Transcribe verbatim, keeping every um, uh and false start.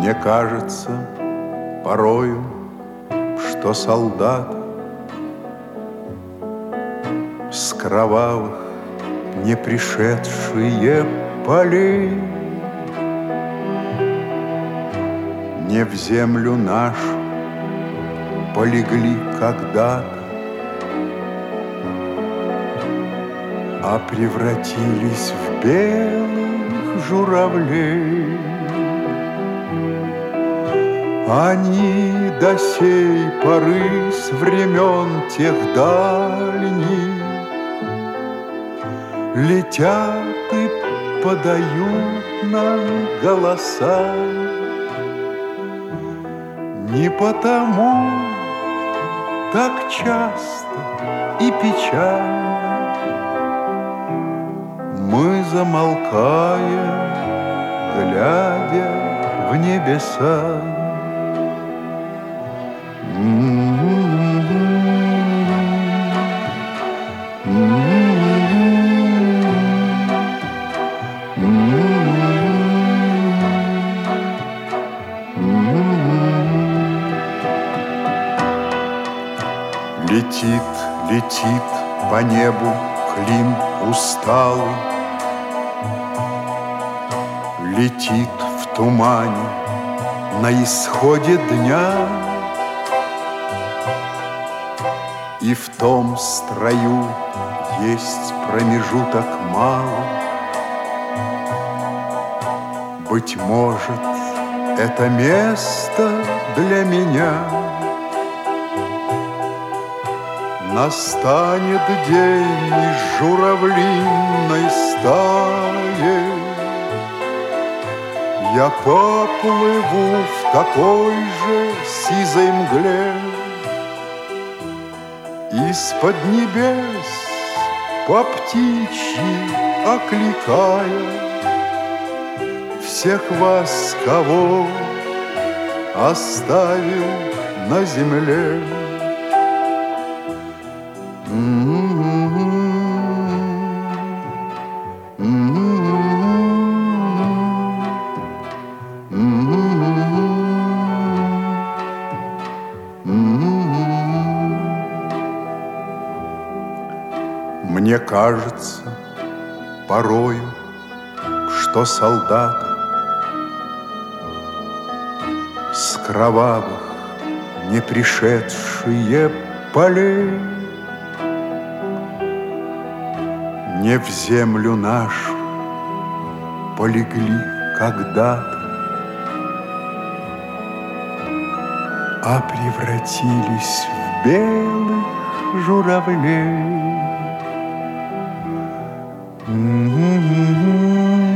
Мне кажется порою, что солдат с кровавых не пришедшие полей не в землю нашу полегли когда-то, а превратились в белых журавлей. Они до сей поры с времен тех дальних летят и подают нам голоса. Не потому так часто и печально мы замолкаем, глядя в небеса. Летит, летит по небу клин усталый, летит в тумане на исходе дня, и в том строю есть промежуток малый. Быть может, это место для меня. Настанет день из журавлиной стаи, я поплыву в такой же сизой мгле. Из-под небес по птичьи окликая всех вас, кого оставил на земле. Мне кажется порою, что солдаты с кровавых не пришедшие полей не в землю нашу полегли когда-то, а превратились в белых журавлей. Mm-hmm.